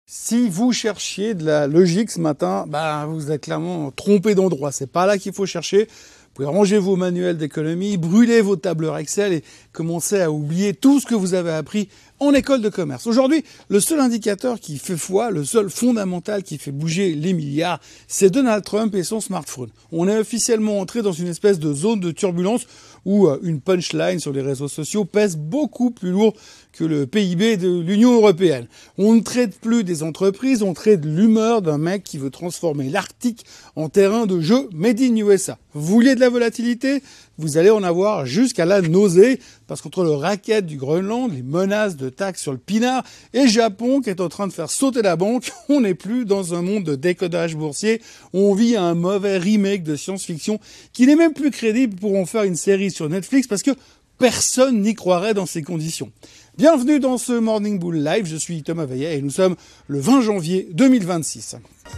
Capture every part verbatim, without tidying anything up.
Si vous cherchiez de la logique ce matin, bah, vous êtes clairement trompé d'endroit. C'est pas là qu'il faut chercher. Vous pouvez ranger vos manuels d'économie, brûler vos tableurs Excel et commencer à oublier tout ce que vous avez appris en école de commerce. Aujourd'hui, le seul indicateur qui fait foi, le seul fondamental qui fait bouger les milliards, c'est Donald Trump et son smartphone. On est officiellement entré dans une espèce de zone de turbulence où une punchline sur les réseaux sociaux pèse beaucoup plus lourd que le P I B de l'Union européenne. On ne traite plus des entreprises, on traite l'humeur d'un mec qui veut transformer l'Arctique en terrain de jeu made in U S A. Vous vouliez de la volatilité? Vous allez en avoir jusqu'à la nausée, parce qu'entre le racket du Groenland, les menaces de taxes sur le pinard et Japon qui est en train de faire sauter la banque, on n'est plus dans un monde de décodage boursier, on vit un mauvais remake de science-fiction qui n'est même plus crédible pour en faire une série sur Netflix parce que personne n'y croirait dans ces conditions. Bienvenue dans ce Morning Bull Live, je suis Thomas Veillet et nous sommes le vingt janvier deux mille vingt-six.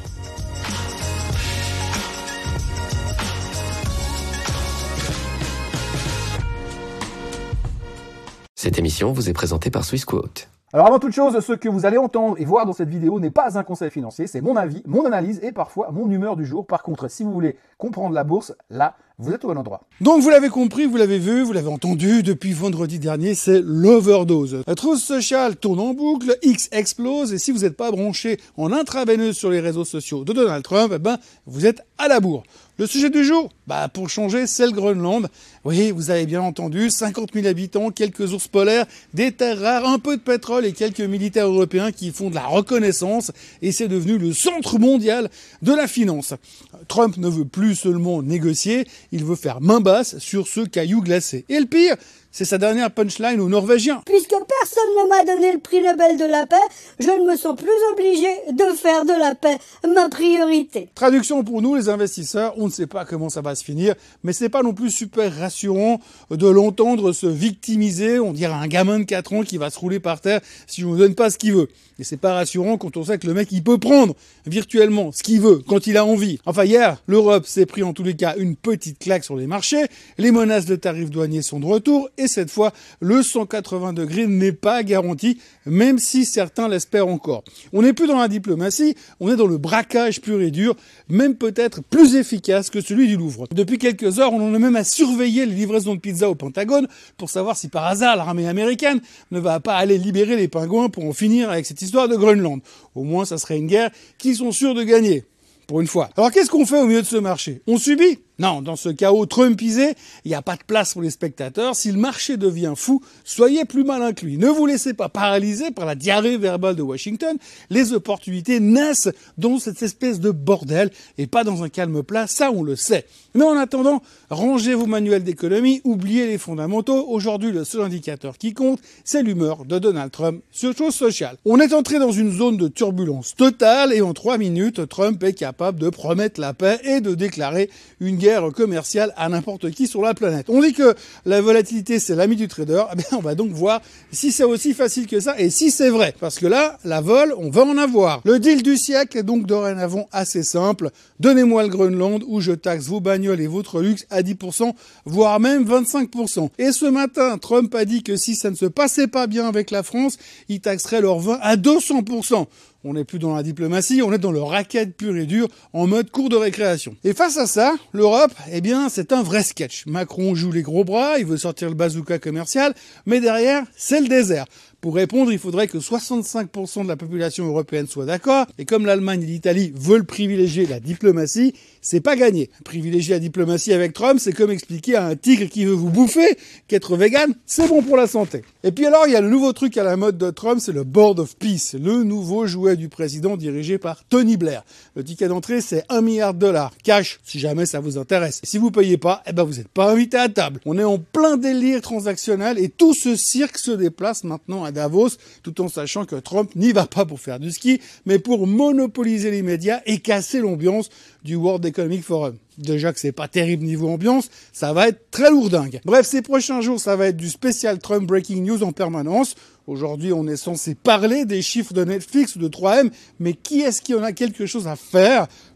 Cette émission vous est présentée par Swissquote. Alors avant toute chose, ce que vous allez entendre et voir dans cette vidéo n'est pas un conseil financier, c'est mon avis, mon analyse et parfois mon humeur du jour. Par contre, si vous voulez comprendre la bourse, là, vous êtes au bon endroit. Donc vous l'avez compris, vous l'avez vu, vous l'avez entendu, depuis vendredi dernier, c'est l'overdose. La Truth Social tourne en boucle, X explose, et si vous n'êtes pas branché en intraveineuse sur les réseaux sociaux de Donald Trump, eh ben, vous êtes à la bourre. Le sujet du jour, bah, pour changer, c'est le Groenland. Oui, vous avez bien entendu, cinquante mille habitants, quelques ours polaires, des terres rares, un peu de pétrole et quelques militaires européens qui font de la reconnaissance, et c'est devenu le centre mondial de la finance. Trump ne veut plus seulement négocier, il veut faire main basse sur ce caillou glacé. Et le pire, c'est sa dernière punchline aux Norvégiens. Puisque personne ne m'a donné le prix Nobel de la paix, je ne me sens plus obligé de faire de la paix ma priorité. Traduction pour nous, les investisseurs, on ne sait pas comment ça va se finir, mais c'est pas non plus super rassurant de l'entendre se victimiser. On dirait un gamin de quatre ans qui va se rouler par terre si on ne donne pas ce qu'il veut. Et c'est pas rassurant quand on sait que le mec, il peut prendre virtuellement ce qu'il veut, quand il a envie. Enfin, hier, l'Europe s'est pris en tous les cas une petite claque sur les marchés. Les menaces de tarifs douaniers sont de retour. Et cette fois, le cent quatre-vingts degrés n'est pas garanti, même si certains l'espèrent encore. On n'est plus dans la diplomatie, on est dans le braquage pur et dur, même peut-être plus efficace que celui du Louvre. Depuis quelques heures, on en est même à surveiller les livraisons de pizza au Pentagone pour savoir si par hasard l'armée américaine ne va pas aller libérer les pingouins pour en finir avec cette histoire de Groenland. Au moins, ça serait une guerre qu'ils sont sûrs de gagner. Pour une fois. Alors qu'est-ce qu'on fait au milieu de ce marché? On subit? Non, dans ce chaos trumpisé, il n'y a pas de place pour les spectateurs. Si le marché devient fou, soyez plus malin que lui. Ne vous laissez pas paralyser par la diarrhée verbale de Washington. Les opportunités naissent dans cette espèce de bordel et pas dans un calme plat, ça on le sait. Mais en attendant, rangez vos manuels d'économie, oubliez les fondamentaux. Aujourd'hui, le seul indicateur qui compte, c'est l'humeur de Donald Trump sur Truth Social. On est entré dans une zone de turbulence totale et en trois minutes, Trump est capable de promettre la paix et de déclarer une guerre commerciale à n'importe qui sur la planète. On dit que la volatilité c'est l'ami du trader, eh bien on va donc voir si c'est aussi facile que ça et si c'est vrai. Parce que là, la vol, on va en avoir. Le deal du siècle est donc dorénavant assez simple. Donnez-moi le Groenland où je taxe vos bagnoles et votre luxe à dix pour cent, voire même vingt-cinq pour cent. Et ce matin, Trump a dit que si ça ne se passait pas bien avec la France, il taxerait leur vin à deux cents pour cent. On n'est plus dans la diplomatie, on est dans le racket pur et dur, en mode cours de récréation. Et face à ça, l'Europe, eh bien, c'est un vrai sketch. Macron joue les gros bras, il veut sortir le bazooka commercial, mais derrière, c'est le désert. Pour répondre, il faudrait que soixante-cinq pour cent de la population européenne soit d'accord, et comme l'Allemagne et l'Italie veulent privilégier la diplomatie, c'est pas gagné. Privilégier la diplomatie avec Trump, c'est comme expliquer à un tigre qui veut vous bouffer qu'être vegan, c'est bon pour la santé. Et puis alors, il y a le nouveau truc à la mode de Trump, c'est le Board of Peace, le nouveau jouet du président dirigé par Tony Blair. Le ticket d'entrée, c'est un milliard de dollars, cash, si jamais ça vous intéresse. Et si vous payez pas, eh ben vous n'êtes pas invité à table. On est en plein délire transactionnel et tout ce cirque se déplace maintenant à Davos, tout en sachant que Trump n'y va pas pour faire du ski, mais pour monopoliser les médias et casser l'ambiance du World Economic Forum. Déjà que c'est pas terrible niveau ambiance, ça va être très lourdingue. Bref, ces prochains jours, ça va être du spécial Trump Breaking News en permanence. Aujourd'hui, on est censé parler des chiffres de Netflix ou de trois M, mais qui est-ce qui en a quelque chose à faire?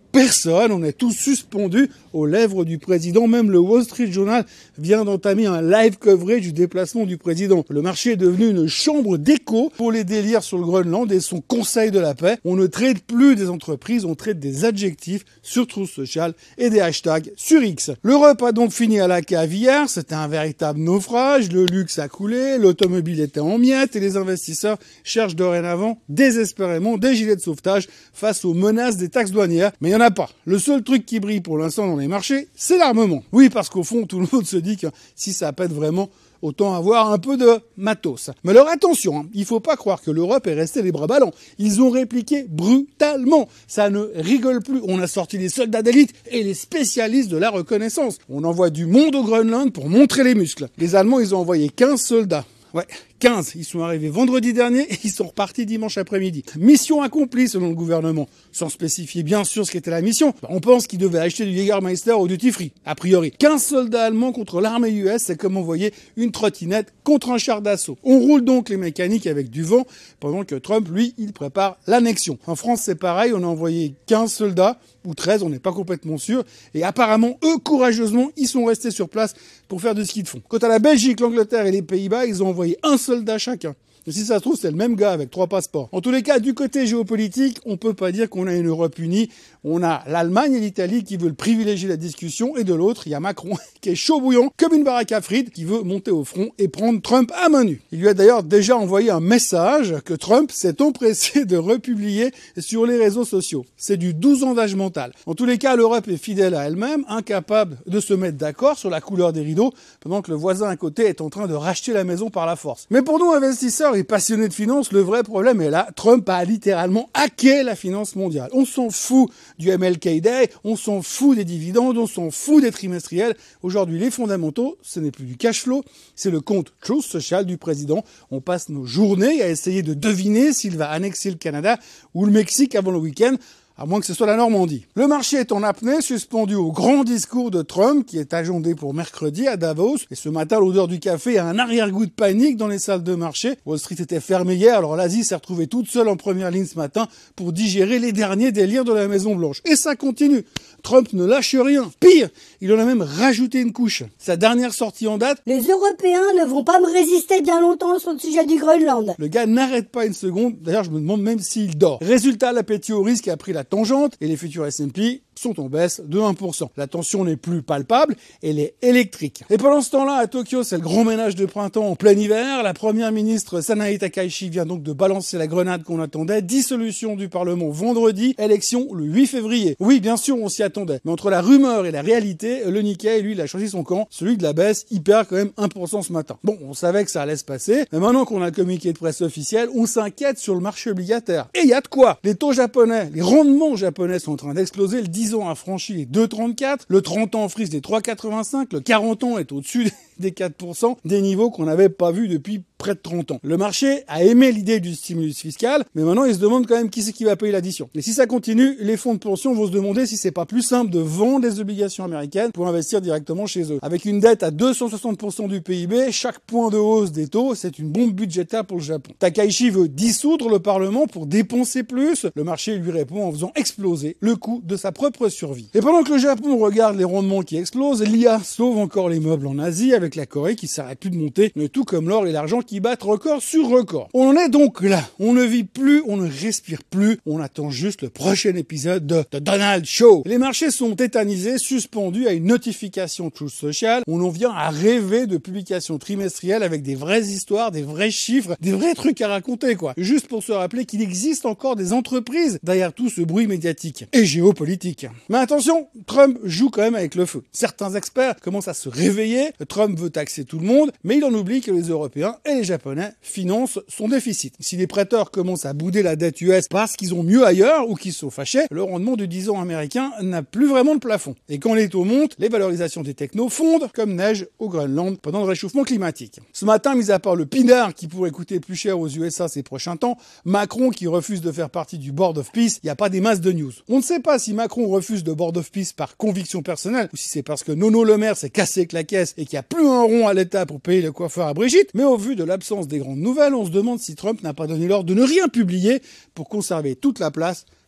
personne, on est tous suspendus aux lèvres du président. Même le Wall Street Journal vient d'entamer un live coverage du déplacement du président. Le marché est devenu une chambre d'écho pour les délires sur le Groenland et son conseil de la paix. On ne traite plus des entreprises, on traite des adjectifs sur Truth Social et des hashtags sur X. L'Europe a donc fini à la cave hier, c'était un véritable naufrage, le luxe a coulé, l'automobile était en miettes et les investisseurs cherchent dorénavant désespérément des gilets de sauvetage face aux menaces des taxes douanières. Mais il n'y en a pas. Le seul truc qui brille pour l'instant dans les marchés, c'est l'armement. Oui, parce qu'au fond, tout le monde se dit que si ça pète vraiment, autant avoir un peu de matos. Mais alors attention, hein, il faut pas croire que l'Europe est restée les bras ballants. Ils ont répliqué brutalement. Ça ne rigole plus. On a sorti les soldats d'élite et les spécialistes de la reconnaissance. On envoie du monde au Groenland pour montrer les muscles. Les Allemands, ils ont envoyé quinze soldats. Ouais, quinze. Ils sont arrivés vendredi dernier et ils sont repartis dimanche après-midi. Mission accomplie selon le gouvernement. Sans spécifier bien sûr ce qu'était la mission. On pense qu'ils devaient acheter du Jägermeister au duty free, a priori. quinze soldats allemands contre l'armée U S, c'est comme envoyer une trottinette contre un char d'assaut. On roule donc les mécaniques avec du vent, pendant que Trump, lui, il prépare l'annexion. En France, c'est pareil, on a envoyé quinze soldats, ou treize, on n'est pas complètement sûr, et apparemment, eux, courageusement, ils sont restés sur place pour faire du ski de fond. Quant à la Belgique, l'Angleterre et les Pays-Bas, ils ont envoyé un soldat chacun. Et si ça se trouve, c'est le même gars avec trois passeports. En tous les cas, du côté géopolitique, on peut pas dire qu'on a une Europe unie. On a l'Allemagne et l'Italie qui veulent privilégier la discussion, et de l'autre, il y a Macron qui est chaud bouillant, comme une baraque à frites, qui veut monter au front et prendre Trump à main nue. Il lui a d'ailleurs déjà envoyé un message que Trump s'est empressé de republier sur les réseaux sociaux. C'est du douze ans d'âge mental. En tous les cas, l'Europe est fidèle à elle-même, incapable de se mettre d'accord sur la couleur des rideaux, pendant que le voisin à côté est en train de racheter la maison par la force. Mais pour nous, investisseurs et passionnés de finance, le vrai problème est là. Trump a littéralement hacké la finance mondiale. On s'en fout du M L K Day, on s'en fout des dividendes, on s'en fout des trimestriels. Aujourd'hui, les fondamentaux, ce n'est plus du cash flow, c'est le compte Truth Social du président. On passe nos journées à essayer de deviner s'il va annexer le Canada ou le Mexique avant le week-end, à moins que ce soit la Normandie. Le marché est en apnée, suspendu au grand discours de Trump, qui est agendé pour mercredi à Davos. Et ce matin, l'odeur du café a un arrière-goût de panique dans les salles de marché. Wall Street était fermée hier, alors l'Asie s'est retrouvée toute seule en première ligne ce matin pour digérer les derniers délires de la Maison-Blanche. Et ça continue. Trump ne lâche rien. Pire, il en a même rajouté une couche. Sa dernière sortie en date... Les Européens ne vont pas me résister bien longtemps sur le sujet du Groenland. Le gars n'arrête pas une seconde. D'ailleurs, je me demande même s'il dort. Résultat, l'appétit au risque a pris la tangente et les futurs S and P sont en baisse de un pour cent. La tension n'est plus palpable, elle est électrique. Et pendant ce temps-là, à Tokyo, c'est le grand ménage de printemps en plein hiver. La première ministre Sanae Takaichi vient donc de balancer la grenade qu'on attendait. Dissolution du Parlement vendredi, élection le huit février. Oui, bien sûr, on s'y attendait. Mais entre la rumeur et la réalité, le Nikkei, lui, il a choisi son camp. Celui de la baisse, il perd quand même un pour cent ce matin. Bon, on savait que ça allait se passer. Mais maintenant qu'on a le communiqué de presse officiel, on s'inquiète sur le marché obligataire. Et il y a de quoi. Les taux japonais, les rendements japonais sont en train d'exploser. Le dix ans a franchi les deux virgule trente-quatre, le trente ans frise les trois virgule quatre-vingt-cinq, le quarante ans est au-dessus des quatre pour cent, des niveaux qu'on n'avait pas vus depuis près de trente ans. Le marché a aimé l'idée du stimulus fiscal, mais maintenant il se demande quand même qui c'est qui va payer l'addition. Et si ça continue, les fonds de pension vont se demander si c'est pas plus simple de vendre les obligations américaines pour investir directement chez eux. Avec une dette à deux cent soixante pour cent du P I B, chaque point de hausse des taux, c'est une bombe budgétaire pour le Japon. Takaichi veut dissoudre le Parlement pour dépenser plus. Le marché lui répond en faisant exploser le coût de sa propre survie. Et pendant que le Japon regarde les rendements qui explosent, l'I A sauve encore les meubles en Asie avec la Corée qui s'arrête plus de monter, mais tout comme l'or et l'argent qui battent record sur record. On en est donc là. On ne vit plus, on ne respire plus. On attend juste le prochain épisode de The Donald Show. Les marchés sont tétanisés, suspendus à une notification Truth Social. On en vient à rêver de publications trimestrielles avec des vraies histoires, des vrais chiffres, des vrais trucs à raconter, quoi. Juste pour se rappeler qu'il existe encore des entreprises derrière tout ce bruit médiatique et géopolitique. Mais attention, Trump joue quand même avec le feu. Certains experts commencent à se réveiller. Trump veut taxer tout le monde, mais il en oublie que les Européens et les Japonais financent son déficit. Si les prêteurs commencent à bouder la dette U S parce qu'ils ont mieux ailleurs ou qu'ils sont fâchés, le rendement du dix ans américain n'a plus vraiment de plafond. Et quand les taux montent, les valorisations des technos fondent comme neige au Groenland pendant le réchauffement climatique. Ce matin, mis à part le pinard qui pourrait coûter plus cher aux U S A ces prochains temps, Macron qui refuse de faire partie du Board of Peace, il n'y a pas des masses de news. On ne sait pas si Macron refuse le Board of Peace par conviction personnelle ou si c'est parce que Nono Le Maire s'est cassé avec la caisse et qu'il n'y a plus un rond à l'État pour payer le coiffeur à Brigitte, mais au vu de l'absence des grandes nouvelles, on se demande si Trump n'a pas donné l'ordre de ne rien publier pour conserver toute la place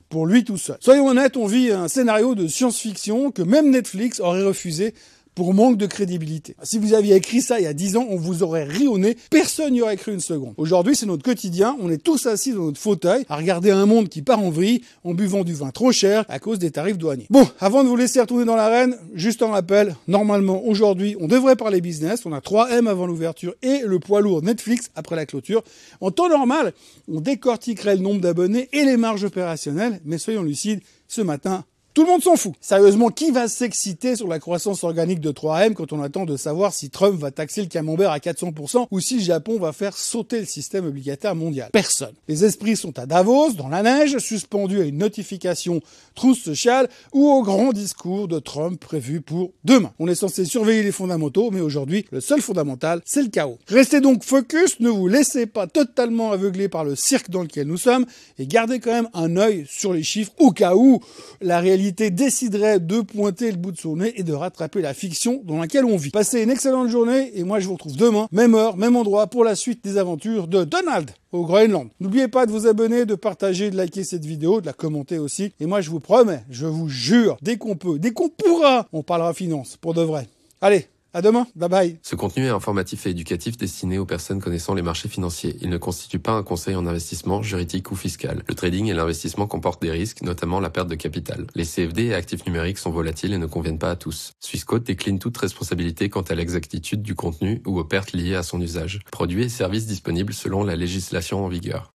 pour lui tout seul. Soyons honnêtes, on vit un scénario de science-fiction que même Netflix aurait refusé pour manque de crédibilité. Si vous aviez écrit ça il y a dix ans, on vous aurait ri au nez, personne n'y aurait cru une seconde. Aujourd'hui, c'est notre quotidien, on est tous assis dans notre fauteuil à regarder un monde qui part en vrille en buvant du vin trop cher à cause des tarifs douaniers. Bon, avant de vous laisser retourner dans l'arène, juste un rappel, normalement aujourd'hui, on devrait parler business, on a trois M avant l'ouverture et le poids lourd Netflix après la clôture. En temps normal, on décortiquerait le nombre d'abonnés et les marges opérationnelles, mais soyons lucides, ce matin, tout le monde s'en fout. Sérieusement, qui va s'exciter sur la croissance organique de trois M quand on attend de savoir si Trump va taxer le camembert à quatre cents pour cent ou si le Japon va faire sauter le système obligataire mondial? Personne. Les esprits sont à Davos, dans la neige, suspendus à une notification trousse sociale ou au grand discours de Trump prévu pour demain. On est censé surveiller les fondamentaux, mais aujourd'hui, le seul fondamental, c'est le chaos. Restez donc focus, ne vous laissez pas totalement aveugler par le cirque dans lequel nous sommes et gardez quand même un œil sur les chiffres au cas où la réalité déciderait de pointer le bout de son nez et de rattraper la fiction dans laquelle on vit. Passez une excellente journée et moi je vous retrouve demain, même heure, même endroit pour la suite des aventures de Donald au Groenland. N'oubliez pas de vous abonner, de partager, de liker cette vidéo, de la commenter aussi. Et moi je vous promets, je vous jure, dès qu'on peut, dès qu'on pourra, on parlera finance pour de vrai. Allez, à demain, bye bye. Ce contenu est informatif et éducatif destiné aux personnes connaissant les marchés financiers. Il ne constitue pas un conseil en investissement, juridique ou fiscal. Le trading et l'investissement comportent des risques, notamment la perte de capital. Les C F D et actifs numériques sont volatiles et ne conviennent pas à tous. Swissquote décline toute responsabilité quant à l'exactitude du contenu ou aux pertes liées à son usage. Produits et services disponibles selon la législation en vigueur.